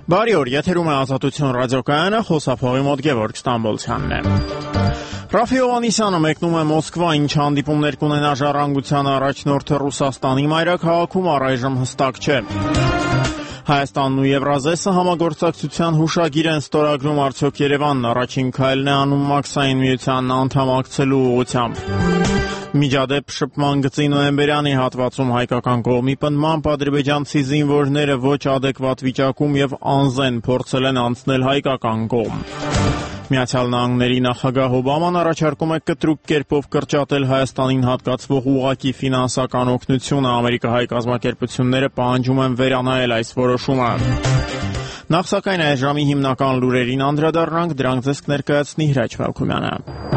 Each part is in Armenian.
Բարի օր, եթերում է Ազատություն ռադիոկայանը, խոսափողի մոտ Գևորգ Ստամբոլցյանն է։ Ռաֆի Հովհաննիսյանը մեկնում է Մոսկվա, ինչ հանդիպումներ կունենա ժառանգության առաջնորդը Ռուսաստանի մայրաքաղաքում առայժմ հստակ չէ։ Հայաստանն ու Եվրազեսը համագործակցության հուշագիր են ստորագրում, արդյոք Երևանն առաջին քայլն է անում Մաքսային միությանն անդամակցելու ուղղությամբ։ Միջադեպ շփման գծի նոյեմբերյանի հատվածում հայկական կողմի պնդմամբ ադրբեջանցի զինվորները ոչ ադեկվատ վիճակում եւ անզեն փորձել են անցնել հայկական կողմ։ Միացյալ Նահանգների նախագահ Օբաման առաջարկում է կտրուկ կերպով կրճատել Հայաստանին հատկացվող ուղղակի ֆինանսական օգնությունը, ամերիկահայ կազմակերպությունները պահանջում են վերանայել այս որոշումը։ Նախ սակայն այս ժամի հիմնական լուրերին անդրադառնանք, դրանք ձեզ կներկայացնի Հրաչ Մելքումյանը։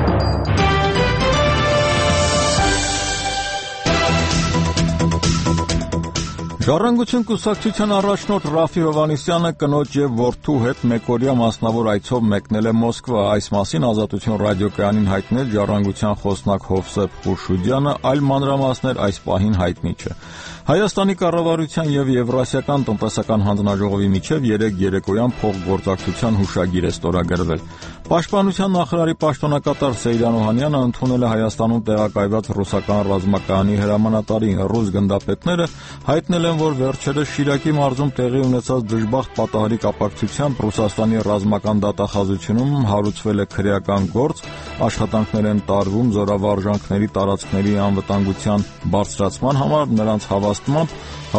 Ժառանգություն կուսակցության առաջնորդ Ռաֆի Հովհաննիսյանը կնոջ եւ որդու հետ մեկօրյա մասնավոր այցով մեկնել է Մոսկվա։ Այս մասին Ազատություն ռադիոկայանին հայտնել Ժառանգության խոսնակ Հովսեփ Խուրշուդյանը, այլ մանրամասներ այս պահին հայտնի չէ։ Հայաստանի կառավարության եւ Եվրասիական տնտեսական հանձնաժողովի միջև երեկոյան փոխգործակցության հուշագիր է ստորագրվել։ Պաշտպանության նախարարի պաշտոնակատար Սեյրան Օհանյանը ընդունել է Հայաստանում տեղակայված ռուսական ռազմակայանի հրամանատարին։ Ռուս գնդապետները հայտնել են, որ վերջերս Շիրակի մարզում տեղի ունեցած դժբախտ պատահարի կապակցությամբ Ռուսաստանի ռազմական դատախազությունում հարուցվել է քրեական գործ, աշխատանքներ են տարվում զորավարժանքների տարածքների անվտանգության բարձրացման համար, նրանց հավաստմամբ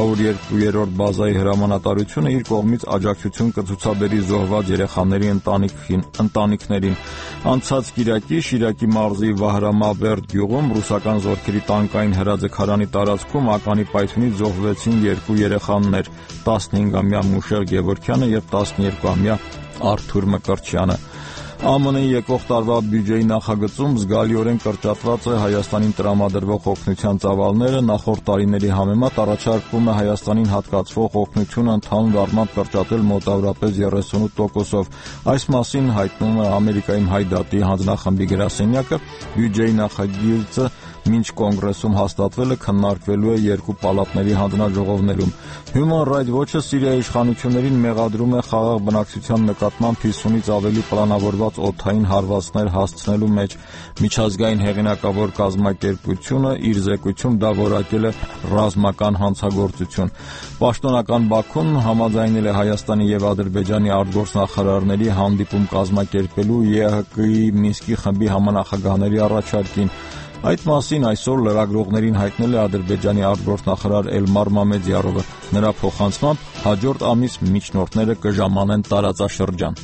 102-րդ բազայի հրամանատարությունը իր կողմից աջակցություն կցուցաբերի զոհված երեխաների ընտանիքներին։ Անցած կիրակի Շիրակի մարզի Վահրամաբերդ գյուղում ռուսական զորքերի տանկային հրաձգարանի տարածքում ականի պայթյունից զոհվեցին 2 երեխաներ՝ 15-ամյա Մուշեղ Գևորգյանը եւ 12-ամյա Արթուր Մկրտչյանը։ ԱՄՆ-ի եկող տարվա բյուջեի նախագծում զգալիորեն կրճատված է Հայաստանին տրամադրվող օգնության ծավալները, նախորդ տարիների համեմատ առաջարկվում է Հայաստանին հատկացվող օգնությունը ընդհանուր առմամբ կրճատել մոտավորապես 38%-ով։ Այս մասին հայտնում է Ամերիկայի Հայ դատի հանձնախմբի գրասենյակը։ Բյուջեի նախագիծը մինչ կոնգրեսում հաստատվելը քննարկվելու է երկու պալատների հանձնաժողովներում։ Human Rights Watch-ը Սիրիայի իշխանություններին մեղադրում է խաղաղ բնակչության նկատմամբ 50-ից ավելի պլանավորված օդային հարվածներ հասցնելու մեջ։ Միջազգային հեղինակավոր կազմակերպությունը իր զեկույցում դա որակել է ռազմական հանցագործություն։ Պաշտոնական Բաքուն համաձայնել է Հայաստանի եւ Ադրբեջանի արտգործնախարարների հանդիպում կազմակերպելու ԵԱՀԿ-ի Մինսկի խմբի համանախագահների առաջարկին։ Այդ մասին այսօր լրագրողներին հայտնել է Ադրբեջանի արտգործնախարար Էլմար Մամեդյարովը։ Նրա փոխանցմամբ հաջորդ ամիս միջնորդները կժամանեն տարածաշրջան։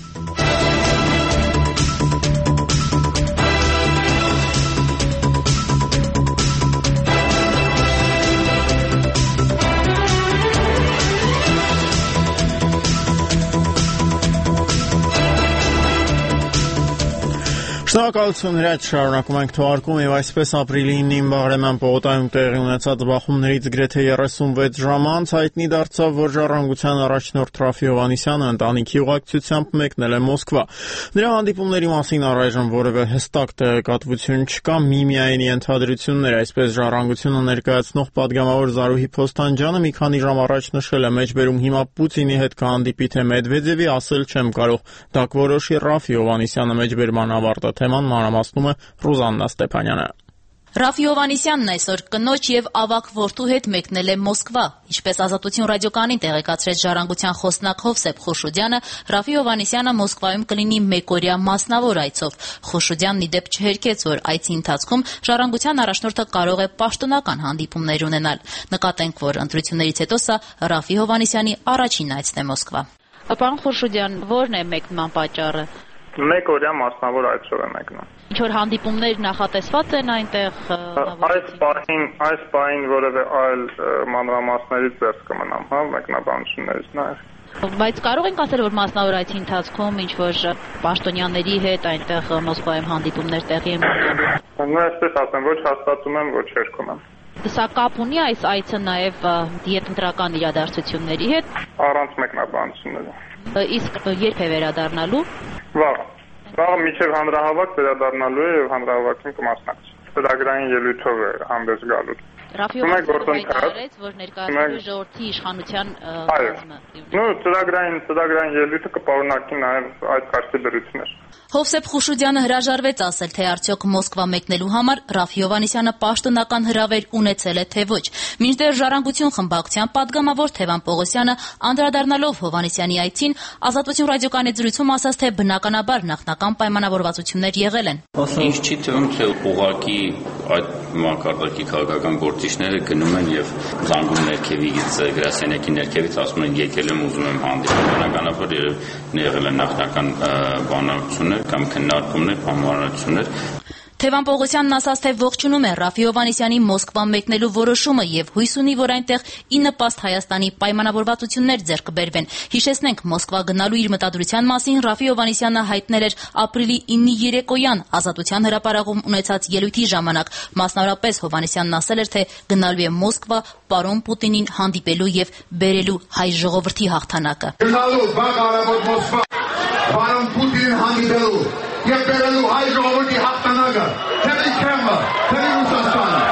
Շնորհակալություն Հրաչ, շարունակում ենք թողարկում եւ այսպես ապրիլի 9-ին Բաղրամյան պողոտայում տեղի ունեցած բախումներից գրեթե 36 ժամ անց հայտնի դարձավ, որ Ժառանգության առաջնորդ Ռաֆի Հովհաննիսյանը ընտանիքի ուղեկցությամբ մեկնել է Մոսկվա։ Նրա հանդիպումների մասին առայժմ որևէ հստակ տեղեկատվություն չկա, միմիային ենթադրություններ, այսպես Ժառանգությունը ներկայացնող պատգամավոր Զարուհի Փոստանջյանը մի քանի ժամ առաջ նշել է մեջբերում հիմա Պուտինի հետ կհանդիպի թե Մեդվեդևի, ասել չեմ կարող, դա կորոշի Ռաֆի Հովհաննիսյանը մեջբերման ավարտը։ Թեման մանրամասնում է Ռուզաննա Ստեփանյանը։ Ռաֆի Հովհաննիսյանն այսօր կնոջ եւ ավագ որդու հետ մեկնել է Մոսկվա։ Ինչպես Ազատություն ռադիոկայանին տեղեկացրեց Ժառանգության խոսնակ Հովսեփ Խուրշուդյանը, Ռաֆի Հովհաննիսյանը Մոսկվայում կլինի մեկօրյա մասնավոր այցով։ Խուրշուդյանն ի դեպ չհերքեց, որ այցի ընթացքում Ժառանգության առաջնորդը կարող է պաշտոնական հանդիպումներ ունենալ։ Նկատենք, որ ընտրություններից հետո սա Ռաֆի Հովհաննիսյանի առաջին այցն է Մոսկվա։ Պարոն Խուրշուդյան, ո՞րն է մեկնման պատճառը։ Մեկօրյա մասնավոր այցով է մեկնում։ Ինչ-որ հանդիպումներ նախատեսված են այնտեղ։ Այս պահին որևէ այլ մանրամասներից դուրս կմնամ, մեկնաբանություններից նաև։ Բայց կարող ենք ասել, որ մասնավոր այցի ընթացքում ինչ-որ պաշտոնյաների հետ այնտեղ Մոսկվայում հանդիպումներ տեղի են ունենալու։ Այսպես ասեմ, ոչ հաստատում եմ, ոչ երգում եմ։ Սա կապ ունի այս այցը նաև դիետնտրական իրադարձությունների հետ։ Առանց մեկնաբանությունների։ Իսկ երբ է վերադառնալու։ Վաղը միջև հանրահավաք վերադառնալու է եւ հանրահավաքին կմասնակցի։ Ծրագրային ելույթով է հանդես գալու։ Ռաֆի Հովհաննիսյանը հայտարարեց, որ ներկայացնելու ժողովրդի իշխանության կազմը։ Ծրագրային ելույթը կպարունակի նաև այդ կարգի դրություններ։ Հովսեփ Խուշուդյանը հրաժարվեց ասել, թե արդյոք Մոսկվա մեկնելու համար Ռաֆի Հովհաննիսյանը պաշտոնական հրավեր ունեցել է, թե ոչ։ Մինչդեռ Ժառանգություն խմբակցության պատգամավոր Թևան Պողոսյանը անդրադառնալով Հովհաննիսյանի այցին Ազատություն ռադիոկայանի զրույցում ասաց, թե բնականաբար նախնական պայմանավորվածություններ եղել են։ Ինչ չի թվում, թե ուղղակի այդ մակարդակի քաղաքական գործիչները գնում են եւ զանգում ներքևից, գրասենյակի ներքևից ասում են եկել եմ ուզում եմ հանդիպել։ Բնականաբար եղել են նախնական բանակցություններ կամ քննարկումներ, համառություններ։ Թևան Պողոսյանն ասաց, թե ողջունում է Ռաֆի Հովհաննիսյանի Մոսկվա մեկնելու որոշումը եւ հույս ունի, որ այնտեղ ի նպաստ Հայաստանի պայմանավորվածություններ ձեռք կբերվեն։ Հիշեցնենք, Մոսկվա գնալու իր մտադրության մասին Ռաֆի Հովհաննիսյանը հայտնել էր ապրիլի 9-ի երեկոյան Ազատության հրապարակում ունեցած ելույթի ժամանակ։ Մասնավորապես Հովհաննիսյանն ասել էր, թե գնալու է Մոսկվա պարոն Պուտինին հանդիպելու եւ բերելու հայ ժողովրդի հաղթանակը։ Գնալու վաղ առավոտ Մոսկվա պարոն Պուտինին հանդիպելու եւ բերելու հայ ժողովրդի հաղթանակը, թեպի Քրեմլը, թեպի Ռուսաստանը։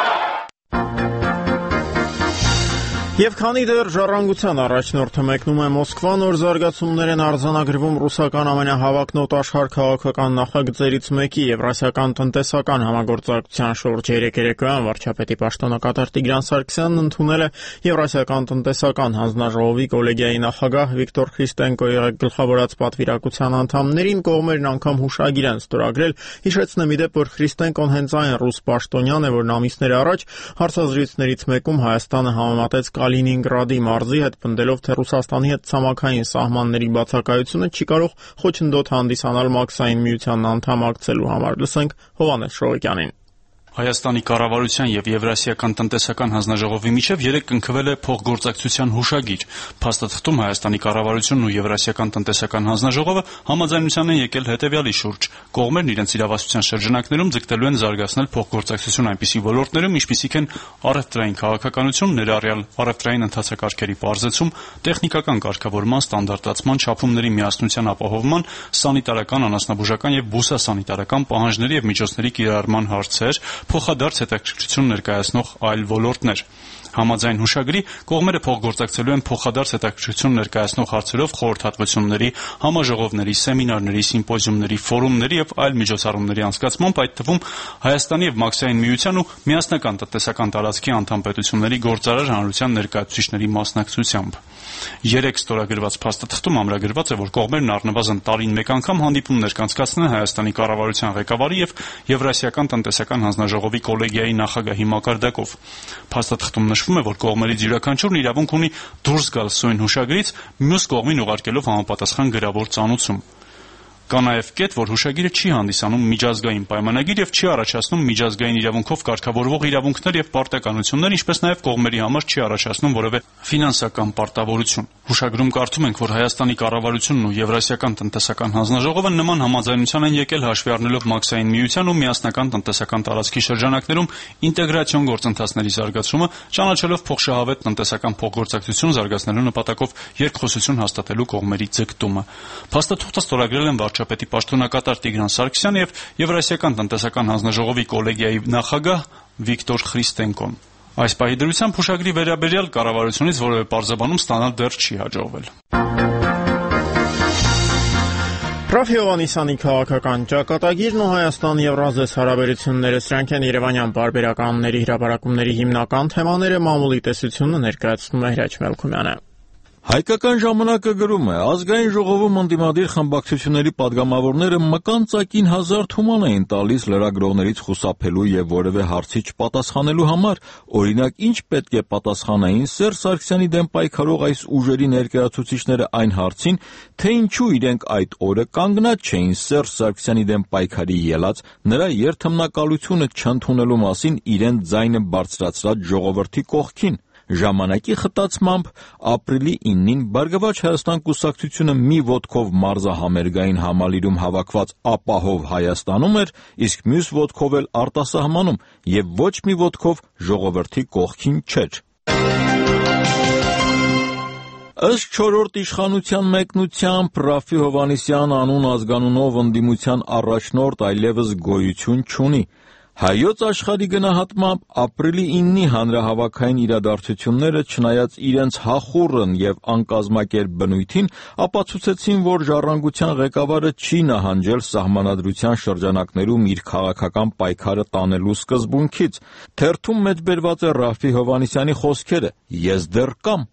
Եվ քանի դեռ Ժառանգության առաջնորդը մեկնում է Մոսկվա, նոր զարգացումներ են արձանագրվում ռուսական ամենահավակնոտ աշխարհ քաղաքական նախագծերից մեկի Եվրասիական տնտեսական համագործակցության շուրջ երեկոյան վարչապետի պաշտոնակատար Տիգրան Սարգսյանն ընդունել է Եվրասիական տնտեսական հանձնաժողովի կոլեգիայի նախագահ Վիկտոր Խրիստենկոյի գլխավորած պատվիրակության անդամներին, կողմերն անգամ հուշագիր են ստորագրել։ Հիշեցնեմ, ի դեպ, որ Խրիստենկոն հենց այն ռուս պաշտոնյան է, որն ամիսներ առաջ հարցազրույցներից մեկում Հայաստանը համեմատեց Կալինինգրադի մարզի հետ, պնդելով, թե Ռուսաստանի հետ ցամաքային սահմանների բացակայությունը չի կարող խոչընդոտ հանդիսանալ Մաքսային միությանն անդամակցելու համար։ Լսենք Հովհաննես Շողոկյանին։ Հայաստանի կառավարության եւ Եվրասիական տնտեսական հանձնաժողովի միջև երեկ կնքվել է փոխգործակցության հուշագիր։ Փաստաթղթում Հայաստանի կառավարությունն ու Եվրասիական տնտեսական հանձնաժողովը համաձայնության են եկել հետեւյալի շուրջ. կողմերն իրենց իրավասության շրջանակներում ձգտելու են զարգացնել փոխգործակցություն այնպիսի ոլորտներում, ինչպիսիք են առևտրային քաղաքականություն, ներառյալ առևտրային ընթացակարգերի պարզեցում, տեխնիկական կարգավորման, ստանդարտացման, չափումների միասնության ապահովման, սանիտարական, անասնաբուժական եւ բուսասանիտարական պահանջների եւ միջոցների կիրառման հարցեր, փոխադարձ հետաքրքրություն ներկայացնող այլ ոլորտներ։ Համաձայն հուշագրի կողմերը փոխգործակցելու են փոխադարձ հետաքրքրություն ներկայացնող հարցերով խորհրդատվությունների, համաժողովների, սեմինարների, սիմպոզիումների, ֆորումների եւ այլ միջոցառումների անցկացմամբ, այդ թվում Հայաստանի եւ Մաքսային միության ու միասնական տնտեսական տարածքի անդամ պետությունների գործարար հանրության ներկայացուցիչների մասնակցությամբ։ Երեք ստորագրված փաստաթղթում ամրագրված է, որ կողմերն առնվազն տարին մեկ անգամ հանդիպումներ կանցկացնեն Հայաստանի կառավարության ղեկավարի եւ Եվրասիական տնտեսական հանձնաժողովի կոլեգիայի նախագահի մակարդակով։ Փաստաթղթում նշվում է, որ կողմերից յուրաքանչյուրն իրավունք ունի դուրս գալ սույն հուշագրից, մյուս կողմին ուղարկելով համապատասխան գրավոր ծանուցում։ Կա նաև կետ, որ հուշագիրը չի հանդիսանում միջազգային պայմանագիր եւ չի առաջացնում միջազգային իրավունքով կարգավորվող իրավունքներ եւ պարտականություններ, ինչպես նաև կողմերի համար չի առաջացնում որևէ ֆինանսական պարտավորություն։ Հուշագրում կարդում ենք, որ Հայաստանի կառավարությունն ու Եվրասիական տնտեսական հանձնաժողովը նման համաձայնության են եկել հաշվի առնելով Մաքսային միության ու միասնական տնտեսական տարածքի շրջանակներում ինտեգրացիոն գործընթացների զարգացումը, ճանաչելով փոխշահավետ տնտեսական փոխգործակցություն զարգացնելու նպատակով երկխոսություն հաստատելու կողմերի ձգտումը։ Փաստաթուղթը ստորագրել են վարչապետի պաշտոնակատար Տիգրան Սարգսյանը եւ Եվրասիական տնտեսական հանձնաժողովի կոլեգիայի նախագահ Վիկտոր Խրիստենկոն։ Այս պահի դրությամբ հուշագրի վերաբերյալ կառավարությունից որևէ պարզաբանում ստանալ դեռ չի հաջողվել։ Ռաֆի Հովհաննիսյանի քաղաքական ճակատագիրն ու Հայաստան-Եվրազես հարաբերությունները, սրանք են երևանյան պարբերականների հրապարակումների հիմնական թեմաները, մամուլի տեսությունը ներկայացնում է Հրաչ Մելքումյանը։ Հայկական ժամանակը գրում է. ազգային ժողովում ընդդիմադիր խմբակցությունների պատգամավորները մկան ծակին 1000 թուման էին տալիս լրագրողներից խուսափելու եւ որևէ հարցի չպատասխանելու համար, օրինակ ինչ պետք է պատասխանային Սերժ Սարգսյանի դեմ պայքարող այս ուժերի ներկայացուցիչները այն հարցին, թե ինչու իրենք այդ օրը կանգնած չէին Սերժ Սարգսյանի դեմ պայքարի ելած, նրա երթմնակալությունը չընդունելու մասին իրենց ձայնը բարձրացրած ժողովրդի կողքին։ Ժամանակի խտացմամբ ապրիլի 9-ին Բարգավաճ Հայաստան կուսակցությունը մի ոտքով մարզահամերգային համալիրում հավաքված ապահով Հայաստանում էր, իսկ մյուս ոտքով էլ արտասահմանում եւ ոչ մի ոտքով ժողովրդի կողքին չէր։ Ըստ չորրորդ իշխանության մեկնությամբ Ռաֆի Հովհաննիսյան անուն ազգանունով ընդդիմության առաջնորդ այլևս գոյություն չունի։ Հայոց աշխարհի գնահատմամբ ապրիլի 9-ի հանրահավաքային իրադարձությունները չնայած իրենց հախուռն եւ անկազմակերպ բնույթին ապացուցեցին, որ ժառանգության ղեկավարը չի նահանջել սահմանադրության շրջանակներում իր քաղաքական պայքարը տանելու սկզբունքից։ Թերթում մեջբերված է Ռաֆի Հովհաննիսյանի խոսքերը. «Ես դեռ կամ»։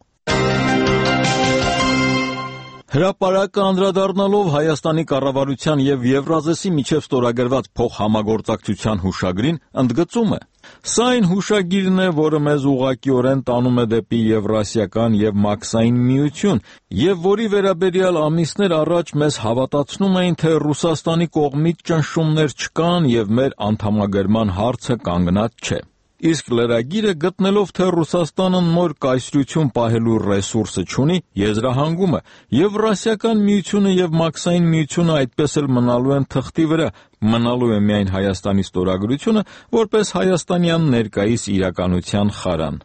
Հրապարակը անդրադառնալով Հայաստանի կառավարության եւ Եվրազեսի միջև ստորագրված փոխհամագործակցության հուշագրին, ընդգծում է. «Սա այն հուշագիրն է, որը մեզ ուղղակիորեն տանում է դեպի Եվրասիական եւ Մաքսային միություն, եւ որի վերաբերյալ ամիսներ առաջ մեզ հավատացնում էին, թե Ռուսաստանի կողմից ճնշումներ չկան եւ մեր անդամագրման հարցը կանգնած չէ»։ Իսկ լրագիրը գտնելով, թե Ռուսաստանը նոր կայսրություն պահելու ռեսուրսը չունի, եզրահանգում է. Եվրասիական միությունը եւ Մաքսային միությունը այդպես էլ մնալու են թղթի վրա, մնալու է միայն Հայաստանի ստորագրությունը, որպես հայաստանյան ներկայիս իրականության խարան։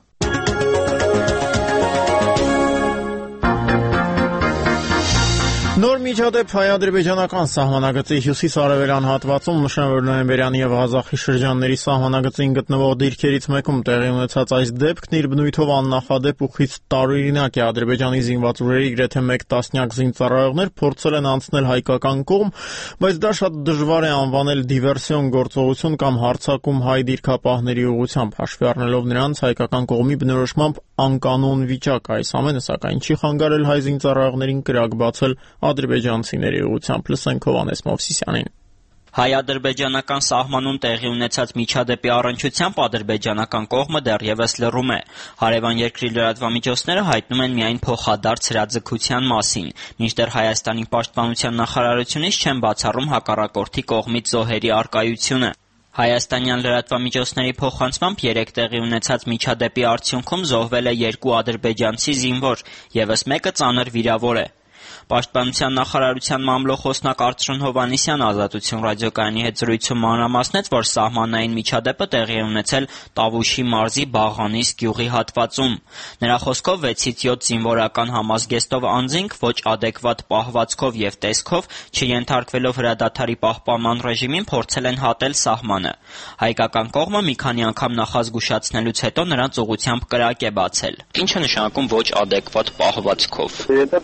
Նոր միջադեպ հայ-ադրբեջանական սահմանագծի հյուսիս-արևելյան հատվածում նշանավոր նոյեմբերյան եւ Ղազախի շրջանների սահմանագծին գտնվող դիրքերից մեկում տեղի ունեցած այս դեպքն իր բնույթով աննախադեպ ու խիստ տարօրինակ է։ Ադրբեջանի զինված ուժերի գրեթե 1 տասնյակ զինծառայողներ փորձել են անցնել հայկական կողմ, բայց դա շատ դժվար է անվանել դիվերսիոն գործողություն կամ հարձակում հայ դիրքապահների ուղղությամբ, հաշվի առնելով նրանց հայկական կողմի բնորոշմամբ անկանոն վիճակ։ Այս ամենը սակայն չի խանգարել հայ զինծառայողներին կրակ բացել ադրբեջանցիների ուղղությամբ։ Լսենք Հովհաննես Մովսիսյանին։ Հայ-ադրբեջանական սահմանում տեղի ունեցած միջադեպի առնչությամբ ադրբեջանական կողմը դեռևս լռում է։ Հարևան երկրի լրատվամիջոցները հայտնում են միայն փոխադարձ հրաձգության մասին, մինչդեռ Հայաստանի պաշտպանության նախարարությունից չեն բացառում հակառակորդի կողմից զոհերի առկայությունը։ Հայաստանյան լրատվամիջոցների փոխանցմամբ 3 տեղի ունեցած միջադեպի արդյունքում զոհվել է 2 ադրբեջանցի զինվոր, ևս մեկը ծանր վիրավոր է։ Պաշտպանության նախարարության մամլոխոսնակ Արծրուն Հովհաննիսյանը Ազատություն ռադիոկայանի հետ զրույցում մանրամասնեց, որ սահմանային միջադեպը տեղի է ունեցել Տավուշի մարզի Բաղանիս գյուղի հատվածում։ Նրա խոսքով 6-ից 7 զինվորական համազգեստով անձինք ոչ ադեկվատ պահվածքով եւ տեսքով, չենթարկվելով հրադադարի պահպանման ռեժիմին, փորձել են հատել սահմանը։ Հայկական կողմը մի քանի անգամ նախազգուշացնելուց հետո նրանց ուղղությամբ կրակ է բացել։ Ինչ է նշանակում ոչ ադեկվատ պահվածքով։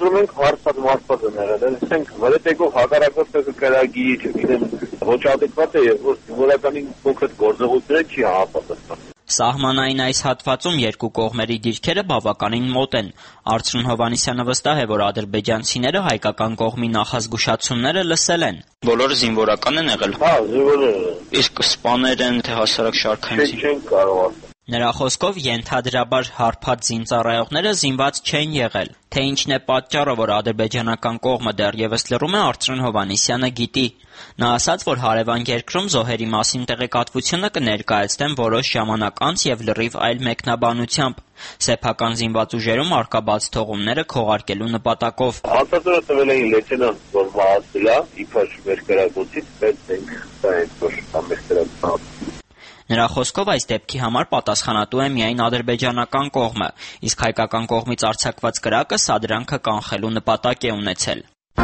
Մարդ ասենք վրետեկով հակառակորդը կրագի, չգիտեմ, ոչ ադեկվատ է, որ զինվորականին կոնկրետ գործողությունները չի համապատասխանում։ Սահմանային այս հատվածում 2 կողմերի դիրքերը բավականին մոտ են։ Արծրուն Հովհաննիսյանը վստահ է, որ ադրբեջանցիները հայկական կողմի նախազգուշացումները լսել են։ Բոլորը զինվորական են եղել։ Հա, զինվորներ։ Իսկ սպաներ են, թե հասարակ շարքային չեն կարող ասել։ Նրա խոսքով ենթադրաբար հարբած զինծառայողները զինված չեն եղել։ Թե ինչն է պատճառը, որ ադրբեջանական կողմը դեռևս լռում է, Արծրուն Հովհաննիսյանը գիտի։ Նա ասաց, որ հարևան երկրում զոհերի մասին տեղեկատվությունը կներկայացնեն որոշ ժամանակ անց եւ լրիվ այլ մեկնաբանությամբ։ Սեփական զինված ուժերում արկա բաց թողումները քողարկելու նպատակով։ Հաստատորը տվել էին լեյտենանտ, որ մահացել է, իբր մեր կրակոցից, բայց մենք դա այսօր ամեստերացավ։ Նրա խոսքով այս դեպքի համար պատասխանատու է միայն ադրբեջանական կողմը, իսկ հայկական կողմից արձակված կրակը սադրանքը կանխելու նպատակ է ունեցել։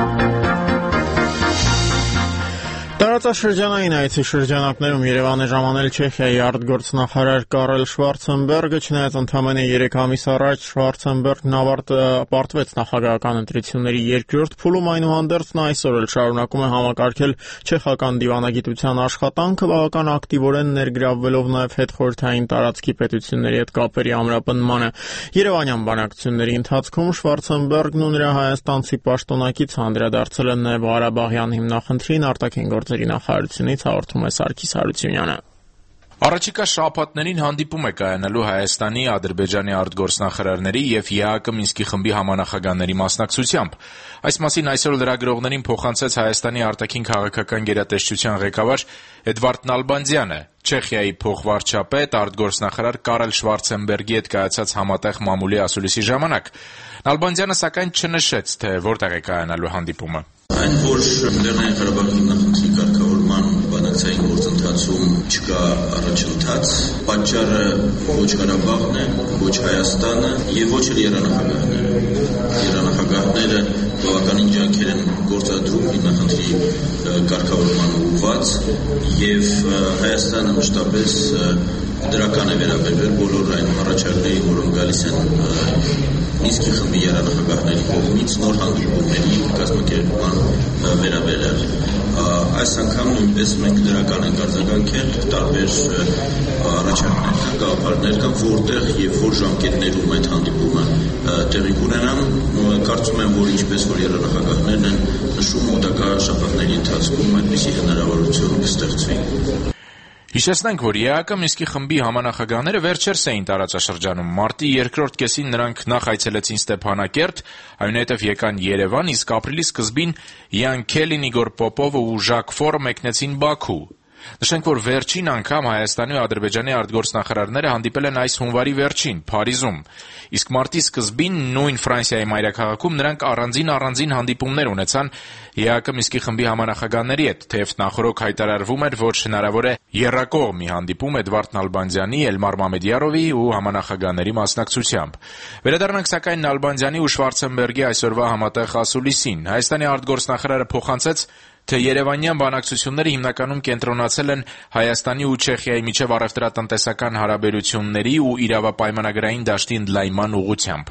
Տարածաշրջանային այցի շրջանակներում Երևան է ժամանել Չեխիայի արտգործնախարար Կարել Շվարցենբերգը, չնայած ընդամենը 3 ամիս առաջ Շվարցենբերգն պարտվեց նախագահական ընտրությունների երկրորդ փուլում, այնուհանդերձ նա այսօր էլ շարունակում է համակարգել չեխական դիվանագիտության աշխատանքը, բավական ակտիվորեն ներգրավվելով նաև հետխորհրդային տարածքի պետությունների հետ կապերի ամրապնդմանը։ Երևանյան բանակցությունների ընթացքում Շվարցենբերգն ու նրա հայաստանցի պաշտոնակից անդրադարձել են նաև Ղարաբաղյան հիմնախնդրին, արտաքին գործերի նախարարությունից հաղորդում է Սարգիս Հարությունյանը։ Առաջիկա շաբաթներին հանդիպում է կայանալու Հայաստանի, Ադրբեջանի արտգործնախարարների եւ ԵԱԿ Մինսկի խմբի համանախագահների մասնակցությամբ։ Այս մասին այսօր լրագրողներին փոխանցեց Հայաստանի արտաքին քաղաքական գերատեսչության ղեկավար Էդվարդ Նալբանդյանը։ Չեխիայի փոխվարչապետ արտգործնախարար Կարել Շվարցենբերգի հետ կայացած համատեղ մամուլի ասուլիսի ժամանակ Նալբանդյանը սակայն չնշեց, թե որտեղ է կայանալու հանդիպումը։ Այն, որ Լեռնային Ղարաբաղի նախագծի կարգավորման բանակցային գործընթացում չկա առաջընթաց։ Պատճառը ոչ Ղարաբաղն է, ոչ Հայաստանը եւ ոչ էլ երանախագահները։ Երանախագահները բավականին ջանքեր են գործադրում հիմնախնդրի կարգավորման ուղղված եւ Հայաստանը մշտապես դրական է վերաբերվել բոլոր այն առաջարկներին, որոնք գալիս են Մինսկի խմբի երանախագահների կողմից նոր հանդիպումների կազմակերպման վերաբերյալ։ Այս անգամ նույնպես մենք դրական ենք արձագանքել, տարբեր առաջարկներ կան, գաղափարներ կան, որտեղ եւ որ ժամկետներում այդ հանդիպումը տեղի կունենան, կարծում եմ, որ ինչպես որ երանախագահներն են նշում, մոտակա շաբաթների ընթացքում այդպիսի հնարավորություն կստեղծվի։ Հիշեցնենք, որ ԵԱԿ Մինսկի խմբի համանախագահները վերջերս էին տարածաշրջանում։ Մարտի երկրորդ կեսին նրանք նախ այցելեցին Ստեփանակերտ, այնուհետև եկան Երևան, իսկ ապրիլի սկզբին Յան Քելին, Իգոր Պոպովը ու Ժակ Ֆորը մեկնեցին Բաքու։ Նշենք, որ վերջին անգամ Հայաստանի ու Ադրբեջանի արտգործնախարարները հանդիպել են այս հունվարի վերջին, Փարիզում, իսկ մարտի սկզբին նույն Ֆրանսիայի մայրաքաղաքում նրանք առանձին հանդիպումներ ունեցան ԵԱԿ Մինսկի խմբի համանախագահների հետ, թեև նախօրոք հայտարարվում էր, որ հնարավոր է եռակողմ մի հանդիպում Էդվարդ Նալբանդյանի, Էլմար Մամեդյարովի ու համանախագահների մասնակցությամբ։ Վերադառնանք սակայն Նալբանդյանի ու Շվարցենբերգի այսօրվա համատեղ ասուլիսին։ Հայաստանի արտգործնախարարը փոխանցեց, թե երևանյան բանակցությունները հիմնականում կենտրոնացել են Հայաստանի ու Չեխիայի միջև առևտրատնտեսական հարաբերությունների ու իրավապայմանագրային դաշտի ընդլայնման ուղղությամբ։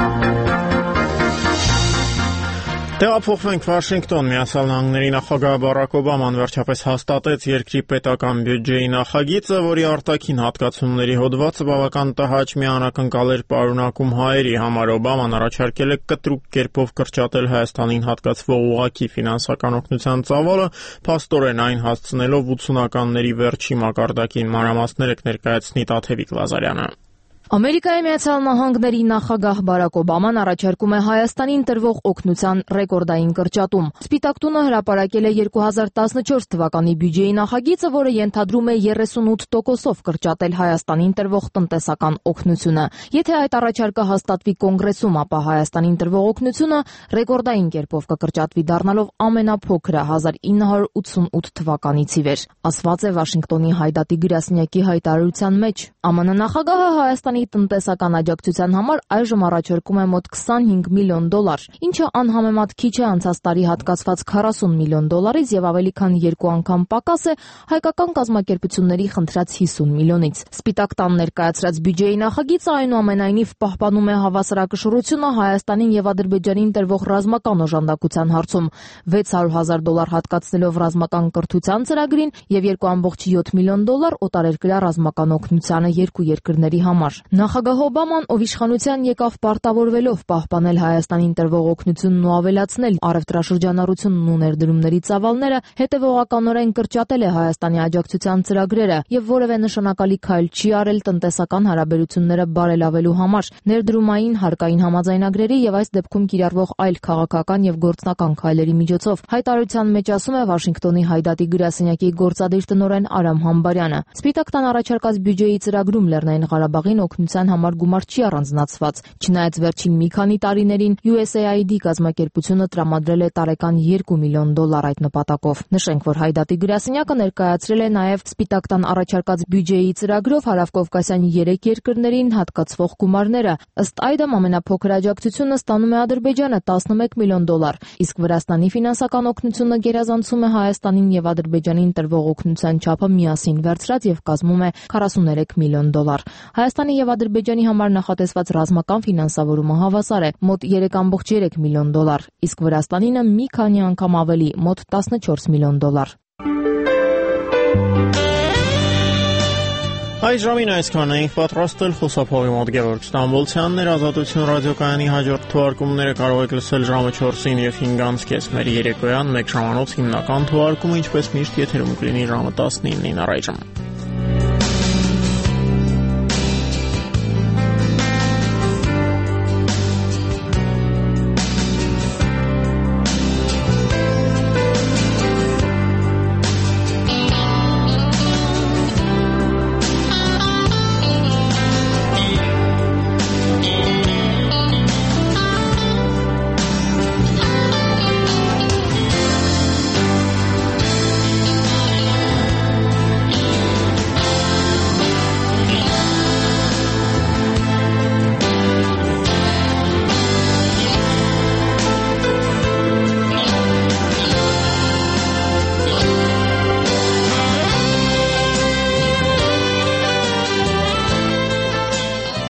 Տեղափոխվենք Վաշինգտոն։ Միացյալ Նահանգների նախագահ Բարաք Օբաման վերջապես հաստատեց երկրի պետական բյուջեի նախագիծը, որի արտաքին հատկացումների հոդվածը բավական տհաճ մի անակնկալ էր պարունակում հայերի համար։ Օբաման առաջարկել է կտրուկ կերպով կրճատել Հայաստանին հատկացվող ուղղակի ֆինանսական օգնության ծավալը, փաստորեն այն հասցնելով 80-ականների վերջի մակարդակին։ Մանրամասները կներկայացնի Տաթևիկ Լազարյանը։ Ամերիկայի Միացյալ Նահանգների նախագահ Բարաք Օբաման առաջարկում է Հայաստանին տրվող օգնության ռեկորդային կրճատում։ Սպիտակ տունը հրապարակել է 2014 թվականի բյուջեի նախագիծը, որը ենթադրում է 38%-ով կրճատել Հայաստանին տրվող տնտեսական օգնությունը։ Եթե այդ առաջարկը հաստատվի Կոնգրեսում, ապա Հայաստանին տրվող օգնությունը ռեկորդային կերպով կկրճատվի, դառնալով ամենափոքրը 1988 թվականից ի վեր, ասված է Վաշինգտոնի Հայդատի գրասենյակի հայտարարության մեջ։ ԱՄՆ նախագահը Հայաստանի տնտեսական աջակցության համար այժմ առաջարկում է մոտ $25 միլիոն, ինչը անհամեմատ քիչ է անցած տարի հատկացված $40 միլիոն եւ ավելի քան 2 անգամ պակաս է հայկական կազմակերպությունների խնդրած 50 միլիոնից։ Սպիտակ տան ներկայացրած բյուջեի նախագիծը այնուամենայնիվ պահպանում է հավասարակշռությունը Հայաստանին եւ Ադրբեջանին տրվող ռազմական օժանդակության հարցում, $600,000 հատկացնելով ռազմական կրթության ծրագրին եւ $2.7 միլիոն օտարերկրյա ռազմական օգնությանը երկու երկրների համար։ Նախագահ Օբաման, ով իշխանության եկավ պարտավորվելով պահպանել Հայաստանին տրվող օգնությունն ու ավելացնել առևտրաշրջանառությունն ու ներդրումների ծավալները, հետևողականորեն կրճատել է Հայաստանի աջակցության ծրագրերը եւ որևէ նշանակալի քայլ չի արել տնտեսական հարաբերությունները բարելավելու համար, ներդրումային հարկային համաձայնագրերի եւ այս դեպքում կիրառվող այլ քաղաքական եւ գործնական քայլերի միջոցով։ Հայտարարության մեջ ասում է Վաշինգտոնի Հայդատի գրասենյակի գործադիր տնօրեն Արամ Համբարյանը։ Սպիտակ տան առաջարկած բյուջեի ծրագրում Լեռնային Ղարաբաղին օգնության համար գումար չի առանձնացված։ Չնայած վերջին մի քանի տարիներին USAID կազմակերպությունը տրամադրել է տարեկան $2 միլիոն այդ նպատակով։ Նշենք, որ Հայդատի գրասենյակը ներկայացրել է նաև Սպիտակ տան առաջարկած բյուջեի ծրագրով հարավկովկասյան 3 երկրներին հատկացվող գումարները։ Ըստ այդմ ամենափոքր աջակցությունը ստանում է Ադրբեջանը $11 միլիոն, իսկ Վրաստանի ֆինանսական օգնությունը գերազանցում է Հայաստանին եւ Ադրբեջանին տրվող օգնության չափը միասին վերցրած եւ կազմում է $43 միլիոն։ Հայաստանի եւ Ադրբեջանի համար նախատեսված ռազմական ֆինանսավորումը հավասար է մոտ $3.3 միլիոն, իսկ Վրաստանինը մի քանի անգամ ավելի մոտ $14 միլիոն։ Այս ժամին այսքան էինք պատրաստել, խոսափողի մոտ Գևորգ Ստամբոլցյանն էր, Ազատություն ռադիոկայանի հաջորդ թողարկումները կարող եք լսել ժամը 4-ին եւ 5:30 մեր երեկոյան 1 ժամանոց հիմնական թողարկումը, ինչպես միշտ եթերում կլինի ժամը 19-ին առայժմ։